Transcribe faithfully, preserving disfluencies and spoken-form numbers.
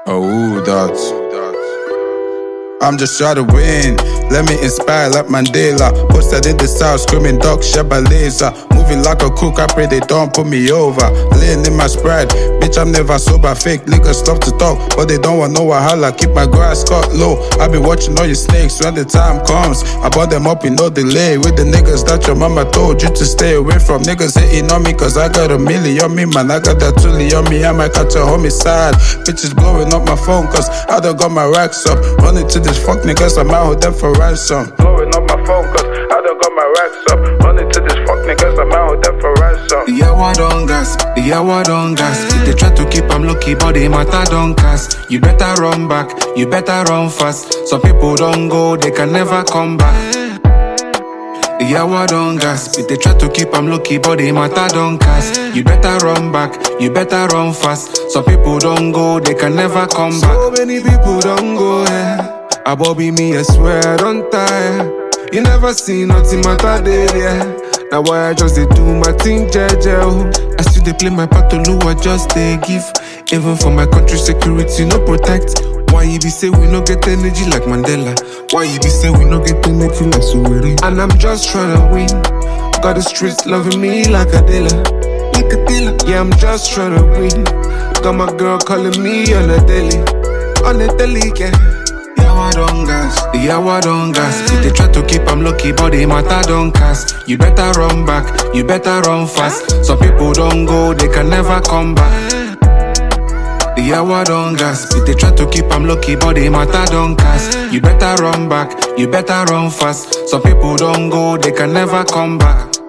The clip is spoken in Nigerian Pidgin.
Oh, that's. I'm just trying to win. Let me inspire like Mandela. Posted in the south, screaming dog Sheba laser. Moving like a cook, I pray they don't put me over. Laying in my spread, bitch, I'm never sober. Fake niggas love to talk, but they don't want no wahala. Keep my grass cut low. I be watching all your snakes when the time comes. I bought them up in no delay. With the niggas that your mama told you to stay away from. Niggas hating on me cause I got a million on me, man. I got that tully on me, I might catch a homicide. Bitches blowing up my phone cause I done got my racks up. Running to this fuck niggas, I'm out with them for ransom. Blowing up my phone cause I done got my racks up. Running to this fuck niggas, I'm out with them for ransom. The hour don't gas, the hour don't gas. They try to keep them lucky, but they matter don't cast. You better run back, you better run fast. Some people don't go, they can never come back. The hour don't gas, they try to keep them lucky, but they matter don't cast. You better run back, you better run fast. Some people don't go, they can never come back. So many people don't go, yeah. I Bobby me, I swear I don't tire. You never see nothing matter there, yeah. Now why I just they do my thing, jeje. I still they play my part to lose, I just they give. Even for my country security, no protect. Why you be say we no get energy like Mandela? Why you be say we no get energy like Suweri? And I'm just trying to win. Got the streets loving me like a dealer, like a dealer. Yeah, I'm just trying to win. Got my girl calling me on a daily, on a daily, yeah. The hour don't gas, the hour don't gas. They try to keep them lucky, but they matter don't cast. You better run back, you better run fast. Some people don't go, they can never come back. The hour don't gas, they try to keep them lucky, but they matter don't cast. You better run back, you better run fast. Some people don't go, they can never come back.